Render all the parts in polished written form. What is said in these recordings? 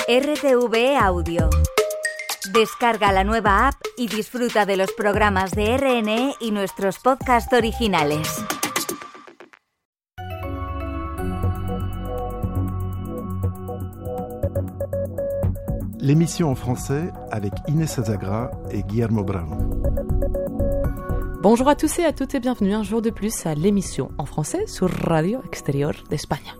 RTV Audio. Descarga la nueva app y disfruta de los programas de RNE y nuestros podcasts originales. L'émission en français avec Inés Azagra et Guillermo Bravo. Bonjour à tous et à toutes et bienvenue un jour de plus à l'émission en français sur Radio Exterior d'Espagne.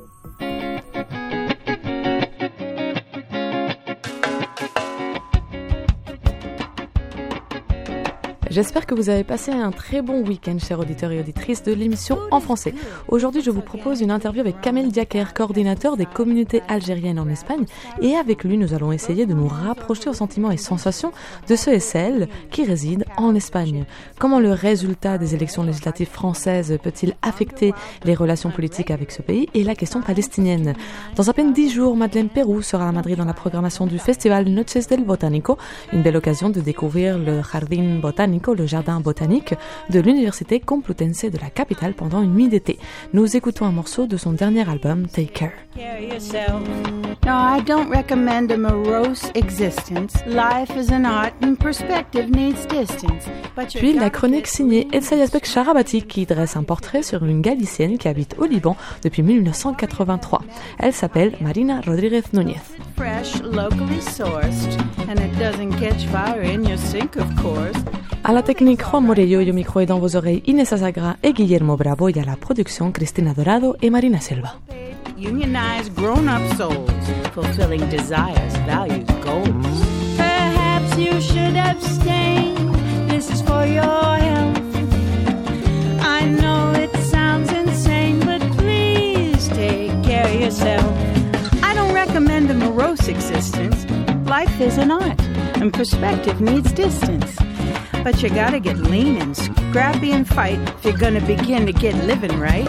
J'espère que vous avez passé un très bon week-end, chers auditeurs et auditrices de l'émission en français. Aujourd'hui, je vous propose une interview avec Kamel Diaker, coordinateur des communautés algériennes en Espagne. Et avec lui, nous allons essayer de nous rapprocher aux sentiments et sensations de ceux et celles qui résident en Espagne. Comment le résultat des élections législatives françaises peut-il affecter les relations politiques avec ce pays et la question palestinienne? Dans à peine 10 jours, Madeleine Peyroux sera à Madrid dans la programmation du festival Noches del Botánico, une belle occasion de découvrir le Jardín Botánico, le jardin botanique de l'Université Complutense de la capitale pendant une nuit d'été. Nous écoutons un morceau de son dernier album, Take Care. No, I don't recommend a morose existence. Life is an art and perspective needs distance. Puis la chronique signée Elsa Yazbek Sharabati qui dresse un portrait sur une Galicienne qui habite au Liban depuis 1983. Elle s'appelle Marina Rodríguez Núñez. Fresh, locally sourced, and it doesn't catch fire in your sink, of course. À la technique, Juan Morello et au micro et dans vos oreilles, Inés Azagra et Guillermo Bravo, et à la production, Cristina Dorado et Marina Silva. Unionized grown-up souls, fulfilling desires, values, goals. Perhaps you should abstain. This is for your health. I know it sounds insane, but please take care of yourself. I don't recommend a morose existence. Life is an art, and perspective needs distance. But you gotta get lean and scrappy and fight if you're gonna begin to get living right.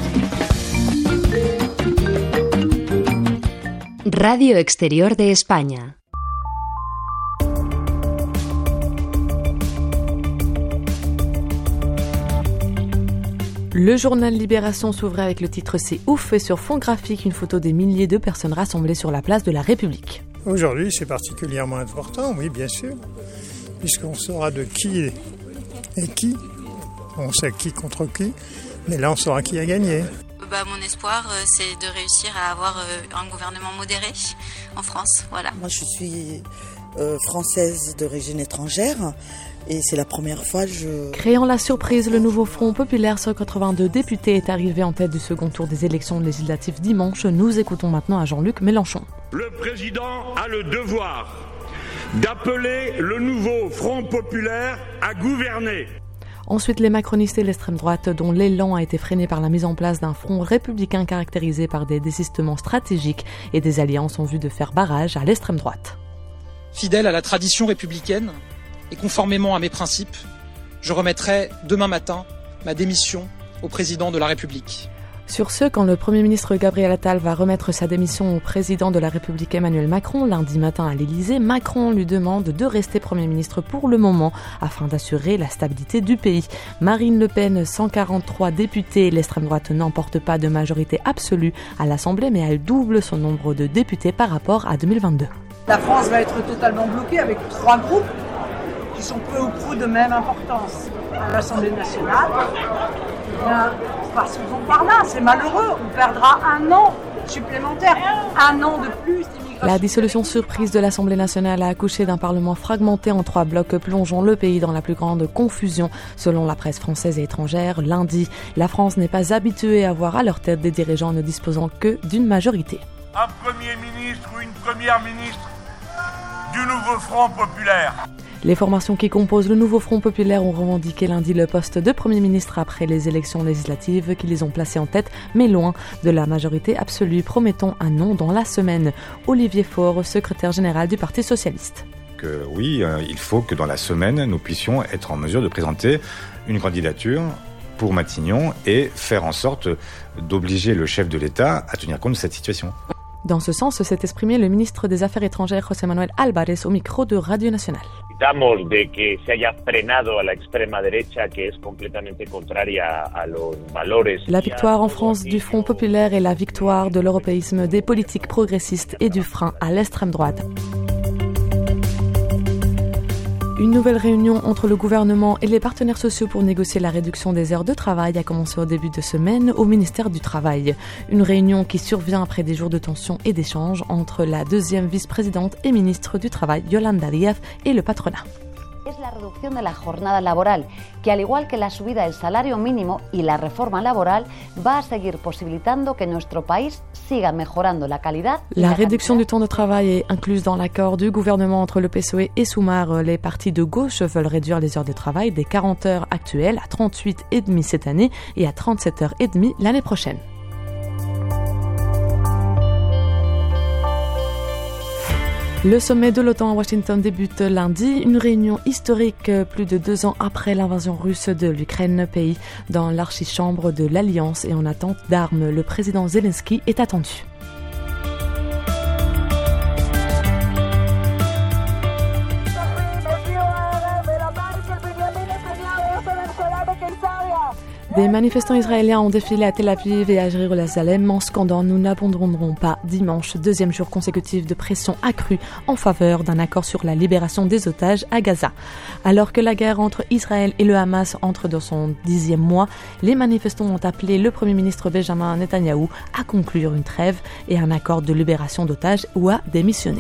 Radio Exterior de España. Le journal Libération s'ouvrait avec le titre « C'est ouf » et sur fond graphique, une photo des milliers de personnes rassemblées sur la place de la République. Aujourd'hui, c'est particulièrement important, oui, bien sûr, puisqu'on saura de qui est qui. On sait qui contre qui, mais là, on saura qui a gagné. Mon espoir, c'est de réussir à avoir un gouvernement modéré en France. Voilà. Moi, je suis française d'origine étrangère. Et c'est la première fois Créant la surprise, le nouveau Front Populaire sur 82 députés est arrivé en tête du second tour des élections législatives dimanche. Nous écoutons maintenant à Jean-Luc Mélenchon. Le président a le devoir d'appeler le nouveau Front Populaire à gouverner. Ensuite, les macronistes et l'extrême droite, dont l'élan a été freiné par la mise en place d'un front républicain caractérisé par des désistements stratégiques et des alliances en vue de faire barrage à l'extrême droite. Fidèle à la tradition républicaine et conformément à mes principes, je remettrai demain matin ma démission au président de la République. Sur ce, quand le Premier ministre Gabriel Attal va remettre sa démission au président de la République Emmanuel Macron lundi matin à l'Élysée, Macron lui demande de rester Premier ministre pour le moment afin d'assurer la stabilité du pays. Marine Le Pen, 143 députés, l'extrême droite n'emporte pas de majorité absolue à l'Assemblée, mais elle double son nombre de députés par rapport à 2022. La France va être totalement bloquée avec 3 groupes qui sont peu ou prou de même importance. À l'Assemblée nationale, passons par là, c'est malheureux, on perdra un an supplémentaire, un an de plus d'immigration. La dissolution surprise de l'Assemblée nationale a accouché d'un parlement fragmenté en 3 blocs, plongeant le pays dans la plus grande confusion. Selon la presse française et étrangère, lundi, la France n'est pas habituée à voir à leur tête des dirigeants ne disposant que d'une majorité. Un Premier ministre ou une Première ministre du nouveau Front Populaire. Les formations qui composent le nouveau Front Populaire ont revendiqué lundi le poste de Premier ministre après les élections législatives qui les ont placés en tête, mais loin de la majorité absolue, promettant un nom dans la semaine. Olivier Faure, secrétaire général du Parti socialiste. Oui, il faut que dans la semaine, nous puissions être en mesure de présenter une candidature pour Matignon et faire en sorte d'obliger le chef de l'État à tenir compte de cette situation. Dans ce sens, s'est exprimé le ministre des Affaires étrangères José Manuel Álvarez au micro de Radio Nationale. Necesitamos de que se haya frenado a la extrema derecha, que es completamente contraria a los valores. La victoire en France du Front populaire est la victoire de l'européisme, des politiques progressistes et du frein à l'extrême droite. Une nouvelle réunion entre le gouvernement et les partenaires sociaux pour négocier la réduction des heures de travail a commencé au début de semaine au ministère du Travail. Une réunion qui survient après des jours de tension et d'échanges entre la deuxième vice-présidente et ministre du Travail, Yolanda Díaz, et le patronat. Es la reducción de la jornada laboral, que al igual que la subida del salario mínimo y la reforma laboral, va a seguir posibilitando que nuestro país siga mejorando la calidad. La réduction du temps de travail est incluse dans l'accord du gouvernement entre le PSOE et Sumar. Les partis de gauche veulent réduire les heures de travail des 40 heures actuelles à 38,5 cette année et à 37,5 l'année prochaine. Le sommet de l'OTAN à Washington débute lundi, une réunion historique plus de 2 ans après l'invasion russe de l'Ukraine, pays dans l'archichambre de l'Alliance et en attente d'armes. Le président Zelensky est attendu. Des manifestants israéliens ont défilé à Tel Aviv et à Jérusalem en scandant « Nous n'abandonnerons pas » dimanche, deuxième jour consécutif de pression accrue en faveur d'un accord sur la libération des otages à Gaza. Alors que la guerre entre Israël et le Hamas entre dans son 10e mois, les manifestants ont appelé le Premier ministre Benjamin Netanyahou à conclure une trêve et un accord de libération d'otages ou à démissionner.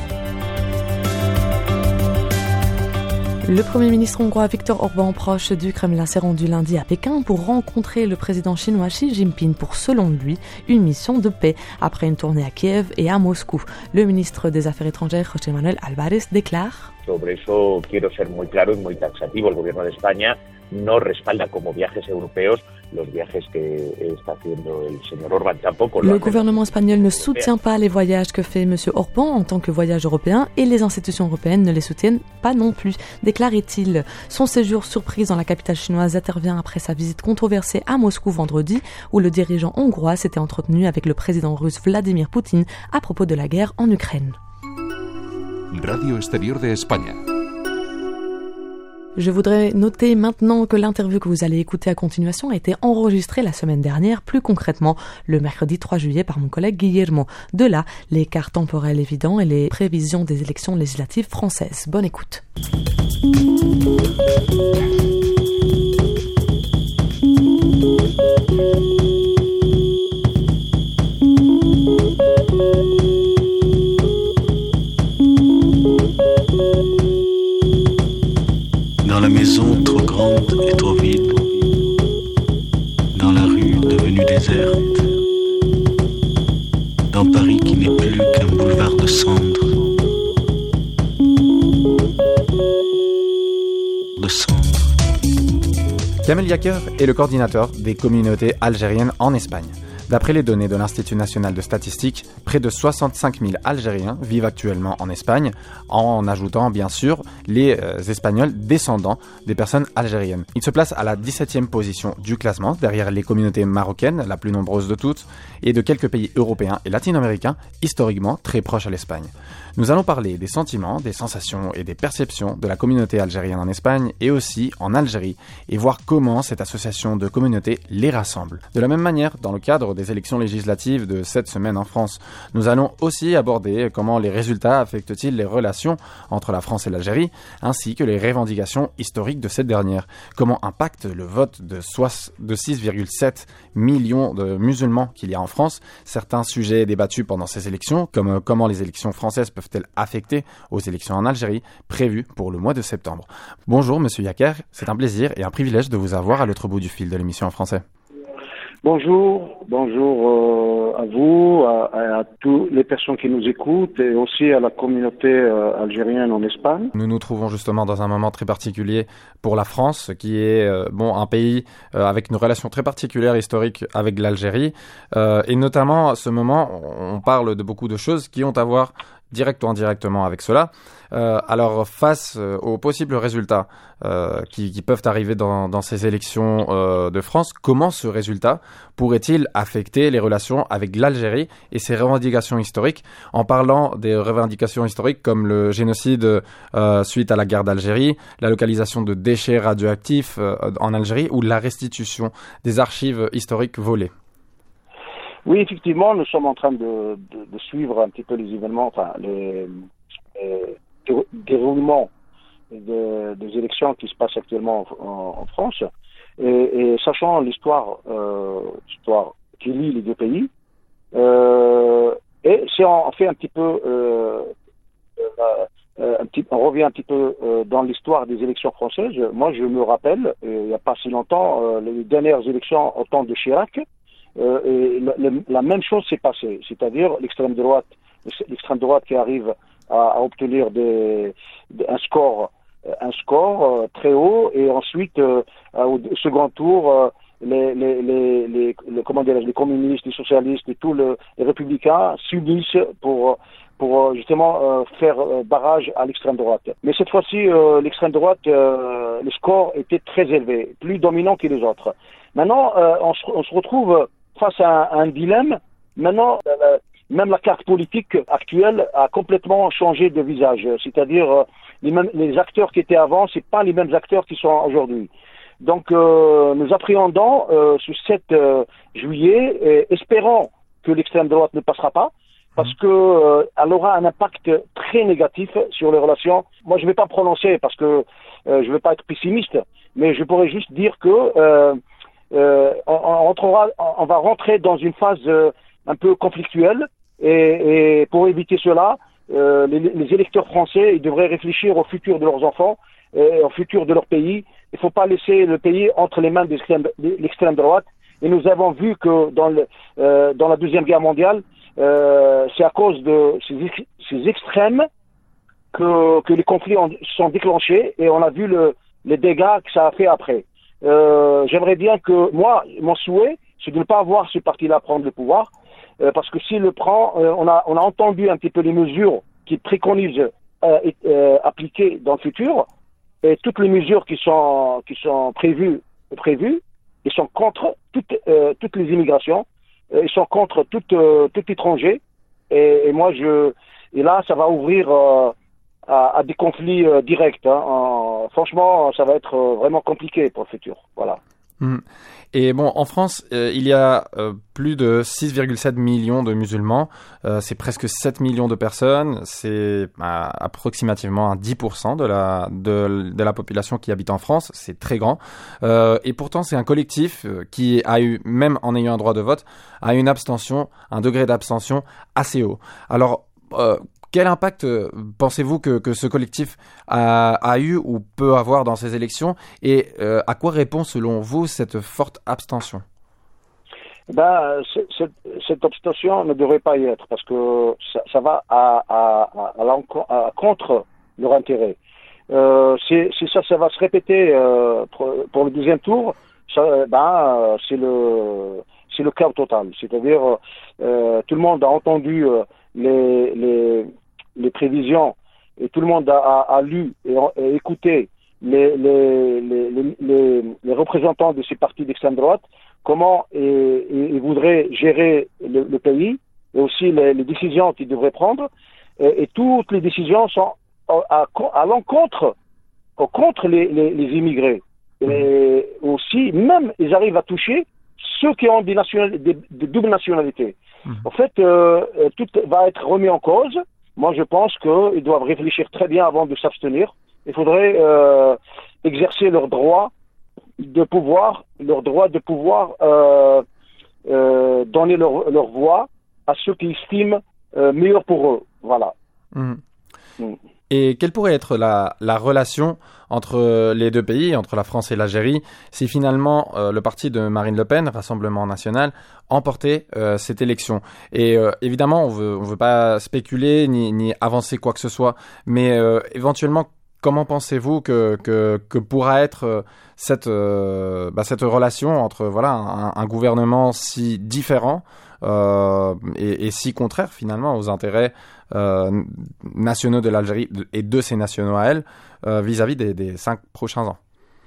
Le Premier ministre hongrois Viktor Orban, proche du Kremlin, s'est rendu lundi à Pékin pour rencontrer le président chinois Xi Jinping pour, selon lui, une mission de paix après une tournée à Kiev et à Moscou. Le ministre des Affaires étrangères, José Manuel Álvarez, déclare: Sobre eso quiero ser muy claro y muy taxativo. El gobierno de España no respalda como viajes europeos los viajes que está haciendo el señor Orbán. Tampoco le gouvernement espagnol ne soutient pas les voyages que fait M. Orbán en tant que voyage européen et les institutions européennes ne les soutiennent pas non plus, déclare-t-il. Son séjour surprise dans la capitale chinoise intervient après sa visite controversée à Moscou vendredi, où le dirigeant hongrois s'était entretenu avec le président russe Vladimir Poutine à propos de la guerre en Ukraine. Radio Exterior de España. Je voudrais noter maintenant que l'interview que vous allez écouter à continuation a été enregistrée la semaine dernière, plus concrètement le mercredi 3 juillet par mon collègue Guillermo. De là, l'écart temporel évident et les prévisions des élections législatives françaises. Bonne écoute. Dans la maison trop grande et trop vide, dans la rue devenue déserte, dans Paris qui n'est plus qu'un boulevard de cendres, Kamel Yaker est le coordinateur des communautés algériennes en Espagne. D'après les données de l'Institut national de statistique, près de 65 000 Algériens vivent actuellement en Espagne, en ajoutant bien sûr les Espagnols descendants des personnes algériennes. Ils se placent à la 17e position du classement, derrière les communautés marocaines, la plus nombreuse de toutes, et de quelques pays européens et latino-américains, historiquement très proches à l'Espagne. Nous allons parler des sentiments, des sensations et des perceptions de la communauté algérienne en Espagne et aussi en Algérie, et voir comment cette association de communautés les rassemble. De la même manière, dans le cadre des élections législatives de cette semaine en France, nous allons aussi aborder comment les résultats affectent-ils les relations entre la France et l'Algérie, ainsi que les revendications historiques de cette dernière. Comment impacte le vote de 6,7 millions de musulmans qu'il y a en France, certains sujets débattus pendant ces élections, comme comment les élections françaises peuvent-elles affecter aux élections en Algérie, prévues pour le mois de septembre. Bonjour Monsieur Yaker, c'est un plaisir et un privilège de vous avoir à l'autre bout du fil de l'émission en français. Bonjour à vous, à toutes les personnes qui nous écoutent et aussi à la communauté algérienne en Espagne. Nous nous trouvons justement dans un moment très particulier pour la France, qui est un pays avec une relation très particulière historique avec l'Algérie. Et notamment à ce moment, on parle de beaucoup de choses qui ont à voir direct ou indirectement avec cela. Alors, face aux possibles résultats qui peuvent arriver dans ces élections de France, comment ce résultat pourrait-il affecter les relations avec l'Algérie et ses revendications historiques, en parlant des revendications historiques comme le génocide suite à la guerre d'Algérie, la localisation de déchets radioactifs en Algérie ou la restitution des archives historiques volées? Oui, effectivement, nous sommes en train de suivre un petit peu les événements, enfin les déroulements des élections qui se passent actuellement en France, et sachant l'histoire qui lie les deux pays, et c'est en fait un petit peu, on revient un petit peu dans l'histoire des élections françaises. Moi, je me rappelle, il n'y a pas si longtemps, les dernières élections au temps de Chirac. Et la même chose s'est passée, c'est-à-dire l'extrême droite qui arrive à obtenir un score très haut, et ensuite au second tour les communistes, les socialistes et tous les républicains s'unissent pour justement faire barrage à l'extrême droite. Mais cette fois-ci, l'extrême droite, le score était très élevé, plus dominant que les autres. Maintenant, on se retrouve face à un dilemme. Maintenant, même la carte politique actuelle a complètement changé de visage. C'est-à-dire, les acteurs qui étaient avant, c'est pas les mêmes acteurs qui sont aujourd'hui. Donc, nous appréhendons ce 7 juillet, et espérons que l'extrême droite ne passera pas, parce que elle aura un impact très négatif sur les relations. Moi, je vais pas prononcer parce que je vais pas être pessimiste, mais je pourrais juste dire que on va rentrer dans une phase un peu conflictuelle, et pour éviter cela, les électeurs français, ils devraient réfléchir au futur de leurs enfants, et au futur de leur pays. Il ne faut pas laisser le pays entre les mains de l'extrême droite. Et nous avons vu que dans la Deuxième Guerre mondiale, c'est à cause de ces extrêmes que les conflits sont déclenchés, et on a vu les dégâts que ça a fait après. J'aimerais bien que, mon souhait, c'est de ne pas avoir ce parti-là prendre le pouvoir, parce que s'il le prend, on a entendu un petit peu les mesures qu'il préconise appliquer dans le futur, et toutes les mesures qui sont prévues, ils sont contre toutes les immigrations, ils sont contre tout étranger, et moi et là ça va ouvrir à des conflits directs. Franchement, ça va être vraiment compliqué pour le futur. Voilà. Et bon, en France, il y a plus de 6,7 millions de musulmans. C'est presque 7 millions de personnes. C'est approximativement 10% de la population qui habite en France. C'est très grand. Et pourtant, c'est un collectif qui a eu, même en ayant un droit de vote, a une abstention, un degré d'abstention assez haut. Alors, quel impact pensez-vous que ce collectif a eu ou peut avoir dans ces élections, et à quoi répond selon vous cette forte abstention? Cette abstention ne devrait pas y être, parce que ça va contre leur intérêt. Si ça va se répéter pour le deuxième tour, c'est le chaos total. C'est-à-dire tout le monde a entendu les prévisions, et tout le monde a lu et écouté les représentants de ces partis d'extrême droite, comment ils voudraient gérer le pays, et aussi les décisions qu'ils devraient prendre, et toutes les décisions sont à l'encontre, contre les immigrés. Et aussi, même, ils arrivent à toucher ceux qui ont des doubles nationalités. En fait, tout va être remis en cause. Moi, je pense qu'ils doivent réfléchir très bien avant de s'abstenir. Il faudrait exercer leur droit de pouvoir donner leur voix à ceux qui estiment meilleur pour eux. Voilà. Et quelle pourrait être la relation entre les deux pays, entre la France et l'Algérie, si finalement le parti de Marine Le Pen, Rassemblement National, emportait cette élection? Et évidemment, on veut pas spéculer ni avancer quoi que ce soit, mais éventuellement, comment pensez-vous que pourra être cette relation entre un gouvernement si différent et si contraire finalement aux intérêts nationaux de l'Algérie et de ses nationaux à elle vis-à-vis des 5 prochains ans?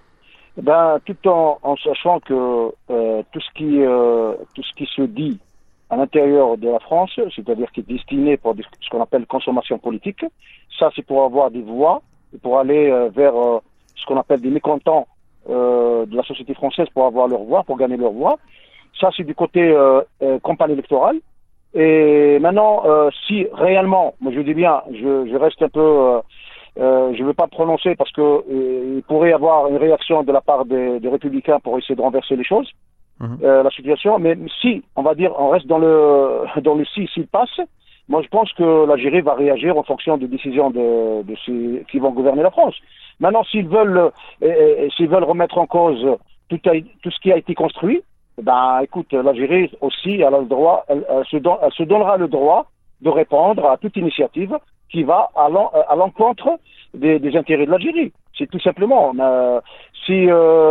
Tout en sachant que tout ce qui se dit à l'intérieur de la France, c'est-à-dire qui est destiné pour ce qu'on appelle consommation politique, ça c'est pour avoir des voix, pour aller vers ce qu'on appelle des mécontents de la société française pour avoir leur voix, pour gagner leur voix. Ça c'est du côté campagne électorale. Et maintenant, si réellement, moi je dis bien, je reste un peu... je ne veux pas prononcer parce que il pourrait y avoir une réaction de la part des républicains pour essayer de renverser les choses, la situation. Mais si, on va dire, on reste dans le s'il passe, moi je pense que l'Algérie va réagir en fonction des décisions de ceux qui vont gouverner la France. Maintenant, s'ils veulent remettre en cause tout ce qui a été construit, écoute, l'Algérie aussi, elle a le droit, elle se donnera le droit de répondre à toute initiative qui va à l'encontre des intérêts de l'Algérie. C'est tout simplement. Si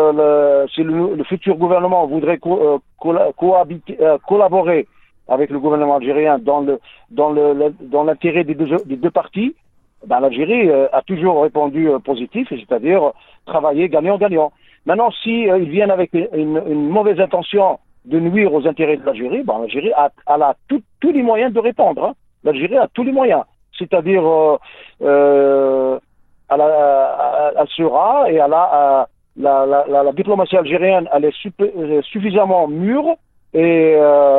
le futur gouvernement voudrait collaborer avec le gouvernement algérien dans l'intérêt des deux parties, l'Algérie a toujours répondu positif, c'est-à-dire travailler gagnant-gagnant. Maintenant, si ils viennent avec une mauvaise intention de nuire aux intérêts de l'Algérie, l'Algérie a tous les moyens de répondre. Hein. L'Algérie a tous les moyens. C'est-à-dire, elle sera et la diplomatie algérienne, elle est suffisamment mûre et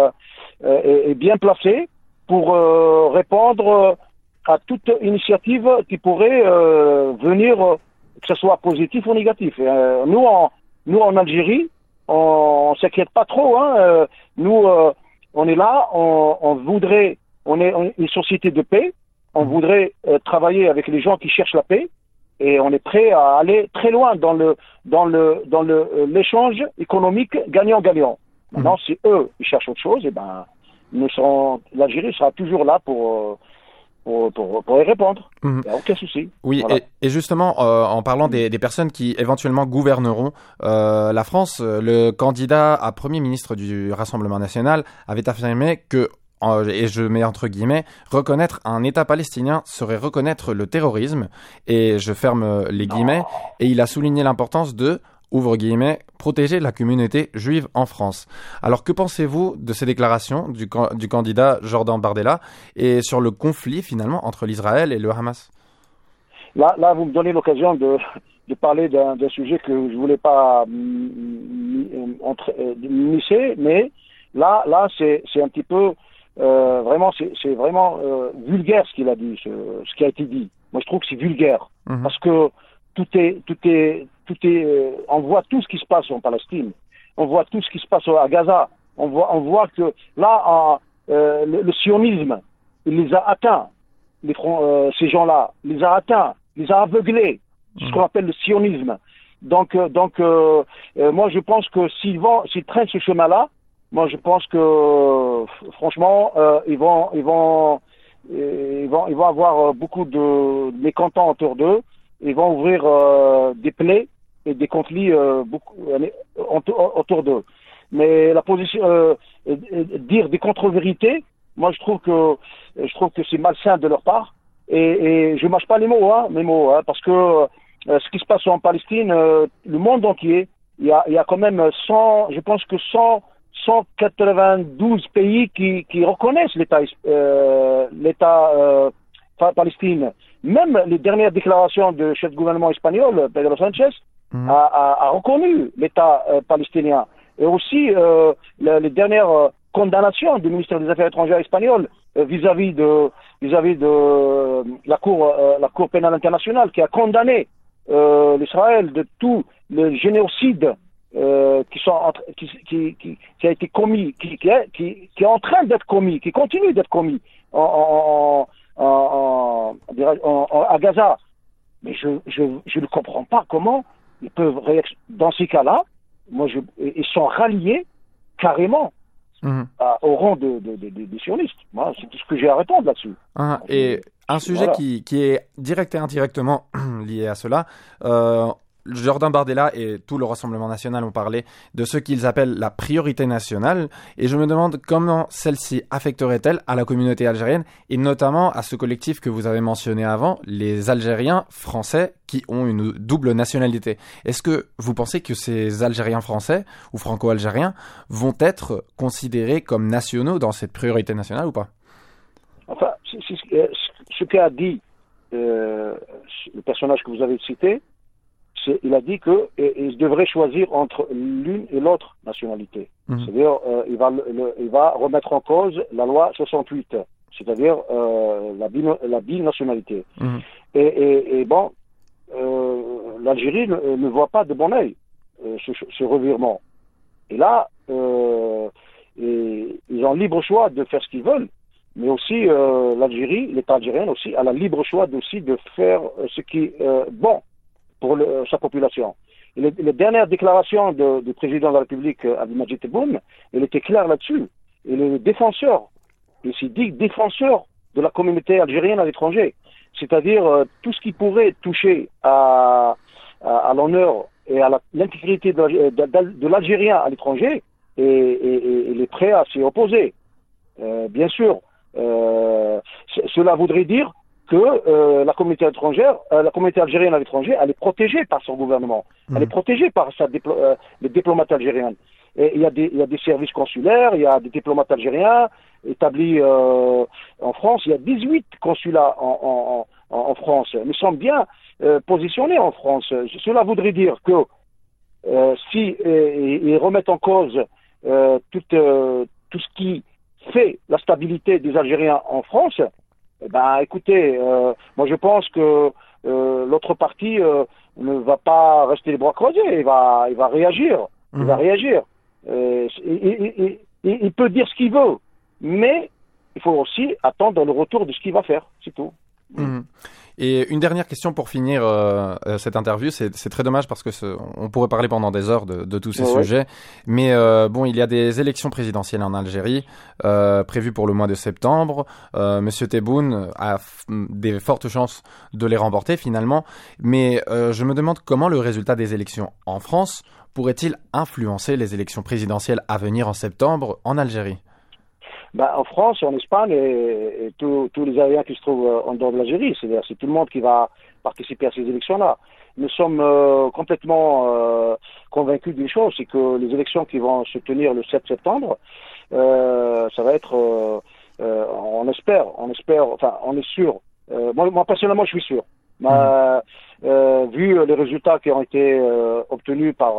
bien placée pour répondre à toute initiative qui pourrait venir, que ce soit positif ou négatif. Nous en Algérie, on s'inquiète pas trop. Hein. Nous, on est là, on est une société de paix. On voudrait travailler avec les gens qui cherchent la paix et on est prêt à aller très loin dans l'échange économique gagnant-gagnant. Maintenant, si eux ils cherchent autre chose, l'Algérie sera toujours là pour y répondre. Il n'y a aucun souci. Oui, voilà. Et justement, en parlant des personnes qui éventuellement gouverneront la France, le candidat à Premier ministre du Rassemblement national avait affirmé que, et je mets entre guillemets, reconnaître un État palestinien serait reconnaître le terrorisme, et je ferme les guillemets, et il a souligné l'importance de, ouvre guillemets, protéger la communauté juive en France. Alors que pensez-vous de ces déclarations du candidat Jordan Bardella et sur le conflit finalement entre l'Israël et le Hamas? Là, vous me donnez l'occasion de parler d'un sujet que je voulais pas m'immiscer, mais là c'est un petit peu vraiment, c'est vraiment vulgaire ce qu'il a dit, ce qui a été dit. Moi, je trouve que c'est vulgaire parce que tout est, on voit tout ce qui se passe en Palestine, on voit tout ce qui se passe à Gaza, on voit que là, le sionisme, il les a atteints, ces gens-là, il les a atteints, il les a aveuglés, ce qu'on appelle le sionisme. Donc, moi, je pense que s'ils prennent ce chemin-là, moi, je pense que, franchement, ils vont avoir beaucoup de mécontents autour d'eux. Ils vont ouvrir des plaies et des conflits autour d'eux. Mais la position, dire des contre-vérités, moi, je trouve que c'est malsain de leur part. Et je mâche pas mes mots, parce que ce qui se passe en Palestine, le monde entier, il y a quand même 192 pays qui reconnaissent l'État Palestine. Même les dernières déclarations du chef de gouvernement espagnol, Pedro Sánchez, a reconnu l'État palestinien. Et aussi les dernières condamnations du ministère des Affaires étrangères espagnol vis-à-vis de la Cour pénale internationale qui a condamné l'Israël de tout le génocide qui a été commis, qui est en train d'être commis, qui continue d'être commis à Gaza. Mais je ne comprends pas comment ils peuvent réagir. Dans ces cas-là, ils sont ralliés carrément au rang des sionistes. Moi, c'est tout ce que j'ai à répondre là-dessus. Et un sujet qui est direct et indirectement lié à cela, Jordan Bardella et tout le Rassemblement national ont parlé de ce qu'ils appellent la priorité nationale, et je me demande comment celle-ci affecterait-elle à la communauté algérienne, et notamment à ce collectif que vous avez mentionné avant, les Algériens français qui ont une double nationalité. Est-ce que vous pensez que ces Algériens français ou franco-algériens vont être considérés comme nationaux dans cette priorité nationale ou pas? Enfin, ce qu'a dit le personnage que vous avez cité, il a dit qu'il devrait choisir entre l'une et l'autre nationalité. C'est-à-dire, il va remettre en cause la loi 68, c'est-à-dire la binationalité. Et bon, l'Algérie ne voit pas de bon œil ce revirement. Et là, ils ont libre choix de faire ce qu'ils veulent, mais aussi l'Algérie, l'État algérien aussi, a le libre choix aussi de faire ce qui est bon pour sa population. Et les dernières déclarations du président de la République, Abdelmadjid Tebboune, il était clair là-dessus. Il est défenseur, il s'est dit défenseur de la communauté algérienne à l'étranger. C'est-à-dire tout ce qui pourrait toucher à l'honneur et à l'intégrité de l'Algérien à l'étranger, et il est prêt à s'y opposer. Bien sûr, cela voudrait dire que la communauté algérienne à l'étranger, elle est protégée par son gouvernement. Elle est protégée par les diplomates algériens. Et il y a des services consulaires, il y a des diplomates algériens établis en France. Il y a 18 consulats en France. Nous sommes bien positionnés en France. Cela voudrait dire que si ils remettent en cause tout ce qui fait la stabilité des Algériens en France, écoutez, moi je pense que l'autre partie ne va pas rester les bras croisés, il va réagir. Il va réagir. Il peut dire ce qu'il veut, mais il faut aussi attendre le retour de ce qu'il va faire, c'est tout. Et une dernière question pour finir cette interview, c'est très dommage parce que on pourrait parler pendant des heures de tous ces sujets, mais bon, il y a des élections présidentielles en Algérie prévues pour le mois de septembre. Monsieur Tebboune a des fortes chances de les remporter finalement, mais je me demande comment le résultat des élections en France pourrait-il influencer les élections présidentielles à venir en septembre en Algérie? En France, en Espagne, et tous les Algériens qui se trouvent en dehors de l'Algérie, c'est tout le monde qui va participer à ces élections-là. Nous sommes complètement convaincus d'une chose, c'est que les élections qui vont se tenir le 7 septembre, ça va être, on espère, enfin, on est sûr. Moi, personnellement, je suis sûr. Vu les résultats qui ont été obtenus par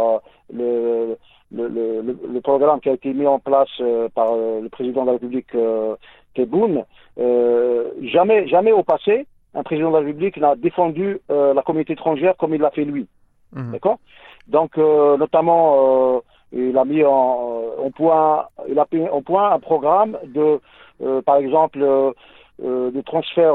le programme qui a été mis en place par le président de la République Tebboune, jamais au passé un président de la République n'a défendu la communauté étrangère comme il l'a fait lui. D'accord? Donc notamment il a mis en point un programme de par exemple de transfert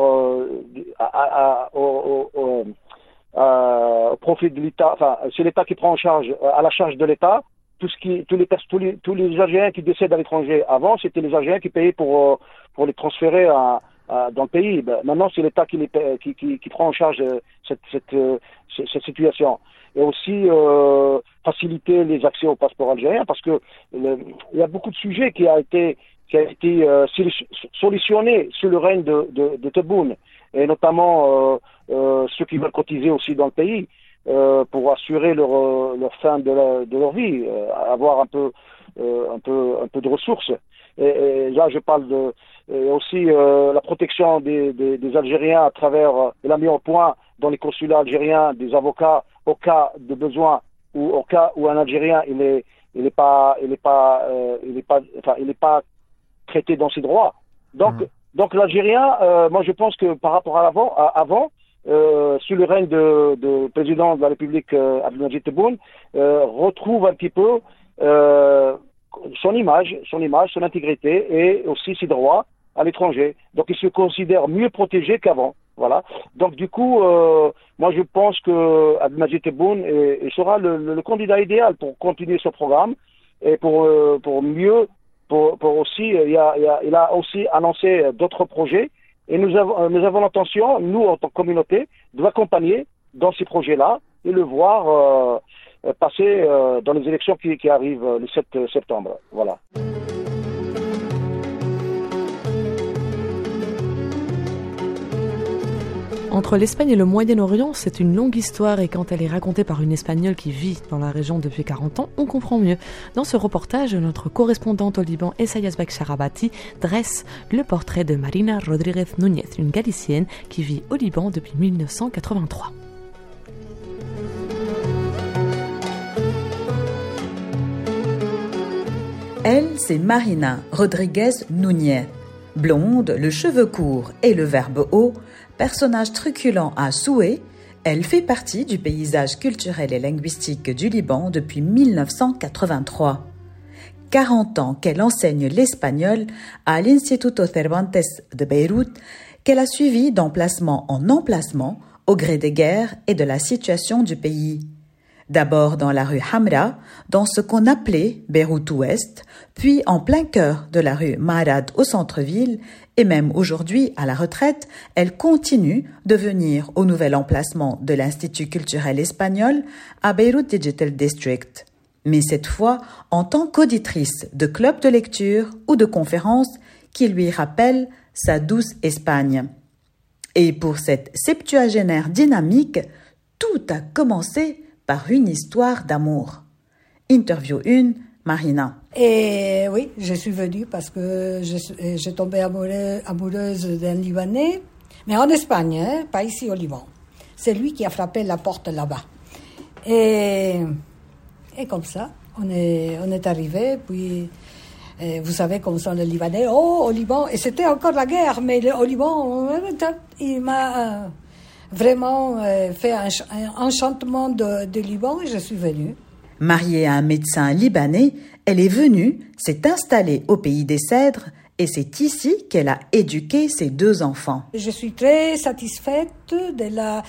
au profit de l'État, enfin c'est l'État qui prend en charge à la charge de l'État tous les Algériens qui décèdent à l'étranger. Avant, c'était les Algériens qui payaient pour les transférer dans le pays. Maintenant, c'est l'État qui prend en charge cette situation. Et aussi faciliter les accès au passeport algérien, parce que il y a beaucoup de sujets qui a été solutionné sous le règne de Tebboune, et notamment ceux qui veulent cotiser aussi dans le pays. Pour assurer leur fin de leur vie, avoir un peu de ressources. Et là, je parle aussi la protection des Algériens à travers. Il a mis au point dans les consulats algériens des avocats au cas de besoin, ou au cas où un Algérien il est pas traité dans ses droits. Donc l'Algérien, moi je pense que par rapport à avant, sous le règne de président de la République Abdelmadjid Tebboune, retrouve un petit peu son image, son intégrité et aussi ses droits à l'étranger. Donc il se considère mieux protégé qu'avant. Voilà. Donc du coup, moi je pense que Abdelmadjid Tebboune sera le candidat idéal pour continuer ce programme et pour aussi, il a aussi annoncé d'autres projets. Et nous avons l'intention, nous en tant que communauté, de l'accompagner dans ces projets-là et le voir passer dans les élections qui arrivent le 7 septembre. Voilà. Entre l'Espagne et le Moyen-Orient, c'est une longue histoire et quand elle est racontée par une Espagnole qui vit dans la région depuis 40 ans, on comprend mieux. Dans ce reportage, notre correspondante au Liban, Essayas Beksharabati, dresse le portrait de Marina Rodríguez Núñez, une Galicienne qui vit au Liban depuis 1983. Elle, c'est Marina Rodríguez Núñez. Blonde, le cheveu court et le verbe haut, personnage truculent à souhait, elle fait partie du paysage culturel et linguistique du Liban depuis 1983. 40 ans qu'elle enseigne l'espagnol à l'Instituto Cervantes de Beyrouth, qu'elle a suivi d'emplacement en emplacement au gré des guerres et de la situation du pays. D'abord dans la rue Hamra, dans ce qu'on appelait Beyrouth-Ouest, puis en plein cœur de la rue Mahrad au centre-ville, et même aujourd'hui, à la retraite, elle continue de venir au nouvel emplacement de l'Institut culturel espagnol à Beyrouth Digital District. Mais cette fois, en tant qu'auditrice de clubs de lecture ou de conférences qui lui rappellent sa douce Espagne. Et pour cette septuagénaire dynamique, tout a commencé par une histoire d'amour. Interview 1, Marina. Et oui, je suis venue parce que j'ai tombé amoureuse d'un Libanais, mais en Espagne, hein, pas ici au Liban. C'est lui qui a frappé la porte là-bas. Et comme ça, on est arrivé, puis vous savez comme sont les Libanais, au Liban, et c'était encore la guerre, mais au Liban, il m'a vraiment fait un enchantement de Liban et je suis venue. Mariée à un médecin libanais, elle est venue, s'est installée au pays des Cèdres et c'est ici qu'elle a éduqué ses 2 enfants. Je suis très satisfaite de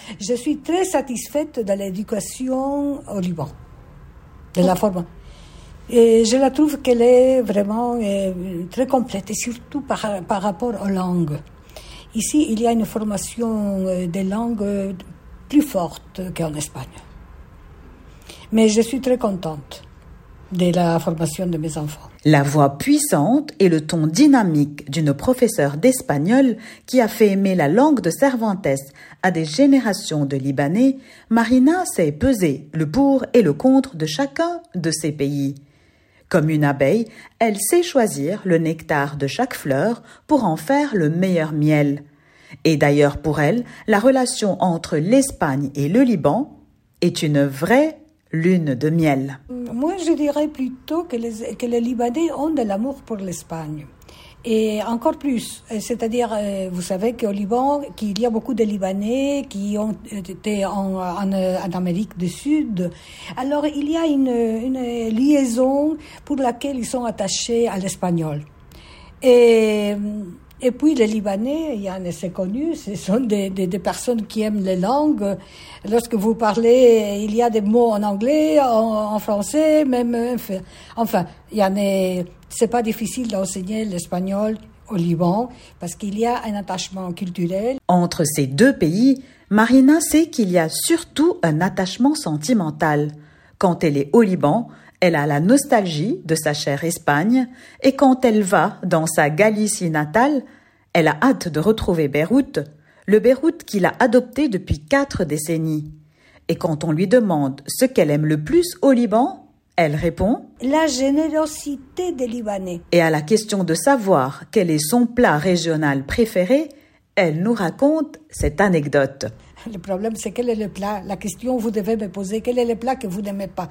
l'éducation au Liban, de la formation. Et je la trouve qu'elle est vraiment très complète et surtout par rapport aux langues. Ici, il y a une formation des langues plus forte qu'en Espagne. Mais je suis très contente de la formation de mes enfants. La voix puissante et le ton dynamique d'une professeure d'espagnol qui a fait aimer la langue de Cervantes à des générations de Libanais, Marina sait peser le pour et le contre de chacun de ces pays. Comme une abeille, elle sait choisir le nectar de chaque fleur pour en faire le meilleur miel. Et d'ailleurs pour elle, la relation entre l'Espagne et le Liban est une vraie lune de miel. Moi, je dirais plutôt que les Libanais ont de l'amour pour l'Espagne. Et encore plus, c'est-à-dire, vous savez qu'au Liban, qu'il y a beaucoup de Libanais qui ont été en Amérique du Sud. Alors, il y a une liaison pour laquelle ils sont attachés à l'espagnol. Et puis les Libanais, il y en a, c'est connu, ce sont des personnes qui aiment les langues. Lorsque vous parlez, il y a des mots en anglais, en français, même. Enfin, il y en a. C'est pas difficile d'enseigner l'espagnol au Liban parce qu'il y a un attachement culturel. Entre ces 2 pays, Marina sait qu'il y a surtout un attachement sentimental. Quand elle est au Liban, elle a la nostalgie de sa chère Espagne et quand elle va dans sa Galicie natale, elle a hâte de retrouver Beyrouth, le Beyrouth qu'il a adopté depuis 4 décennies. Et quand on lui demande ce qu'elle aime le plus au Liban, elle répond « La générosité des Libanais ». Et à la question de savoir quel est son plat régional préféré, elle nous raconte cette anecdote. Le problème, c'est quel est le plat? La question, vous devez me poser, quel est le plat que vous n'aimez pas?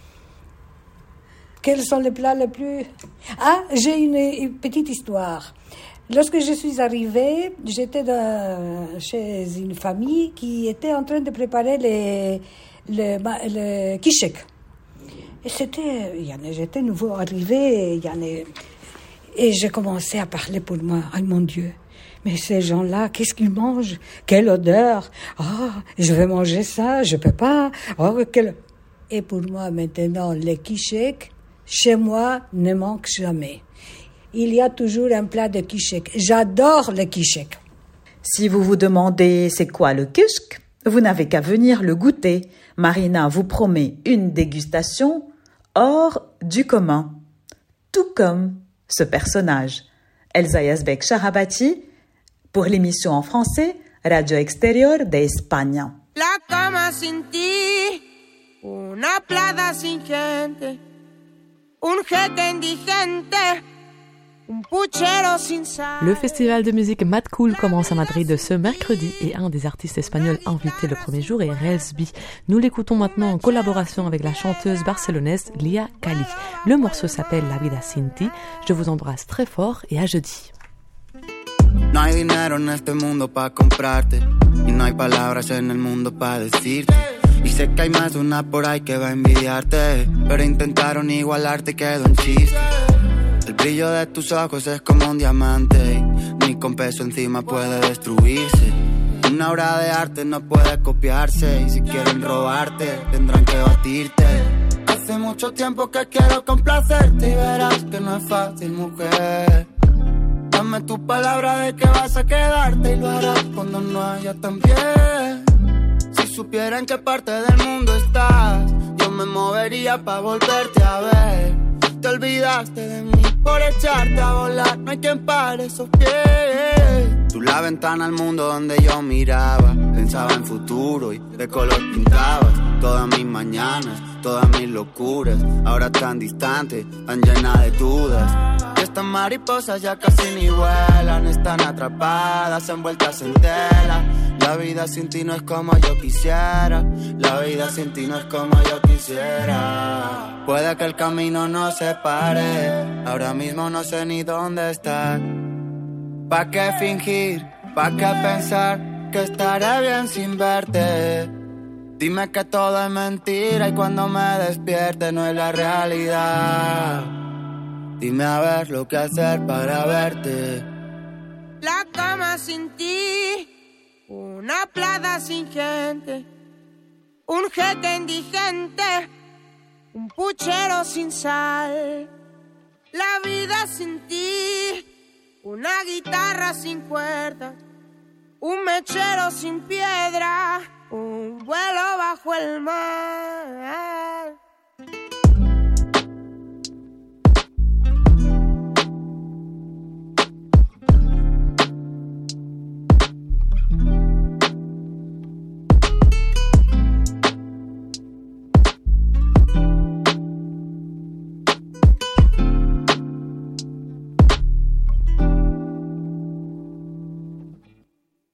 Quels sont les plats les plus... Ah, j'ai une petite histoire. Lorsque je suis arrivée, j'étais chez une famille qui était en train de préparer le kishek. Et j'étais nouveau arrivée, et j'ai commencé à parler pour moi. Ah, mon Dieu, mais ces gens-là, qu'est-ce qu'ils mangent? Quelle odeur! Je vais manger ça, je peux pas. Et pour moi, maintenant, le kishek, chez moi, ne manque jamais. Il y a toujours un plat de kishek. J'adore le kishek. Si vous vous demandez c'est quoi le kishk, Vous n'avez qu'à venir le goûter. Marina vous promet une dégustation hors du commun. Tout comme ce personnage. Elsa Yazbek Sharabati pour l'émission en français Radio Exterior de España. La cama sin ti, una playa sin gente, un jeque indigente, un puchero sin sal. Le festival de musique Mad Cool commence à Madrid ce mercredi et un des artistes espagnols invités le premier jour est Relsby. Nous l'écoutons maintenant en collaboration avec la chanteuse barcelonaise Lia Cali. Le morceau s'appelle La vida sin ti. Je vous embrasse très fort et à jeudi. No hay dinero en este mundo pa' comprarte y no hay palabras en el mundo pa' decirte. Y sé que hay más de una por ahí que va a envidiarte, pero intentaron igualarte y quedó en chiste. El brillo de tus ojos es como un diamante, ni con peso encima puede destruirse. Una obra de arte no puede copiarse y si quieren robarte tendrán que batirte. Hace mucho tiempo que quiero complacerte y verás que no es fácil, mujer. Dame tu palabra de que vas a quedarte y lo harás cuando no haya tan bien. Si supiera en qué parte del mundo estás, yo me movería pa' volverte a ver. Te olvidaste de mí por echarte a volar, no hay quien pare esos pies. Tú la ventana al mundo donde yo miraba, pensaba en futuro y de color pintabas todas mis mañanas, todas mis locuras, ahora tan distantes, tan llenas de dudas. Y estas mariposas ya casi ni vuelan, están atrapadas, envueltas en tela. La vida sin ti no es como yo quisiera, la vida sin ti no es como yo quisiera. Puede que el camino nos separe, ahora mismo no sé ni dónde estar. ¿Pa' qué fingir? ¿Pa' qué pensar que estaré bien sin verte? Dime que todo es mentira y cuando me despierte no es la realidad. Dime a ver lo que hacer para verte. La cama sin ti, una playa sin gente, un jeque indigente, un puchero sin sal. La vida sin ti, una guitarra sin cuerdas, un mechero sin piedra, un vuelo bajo el mar.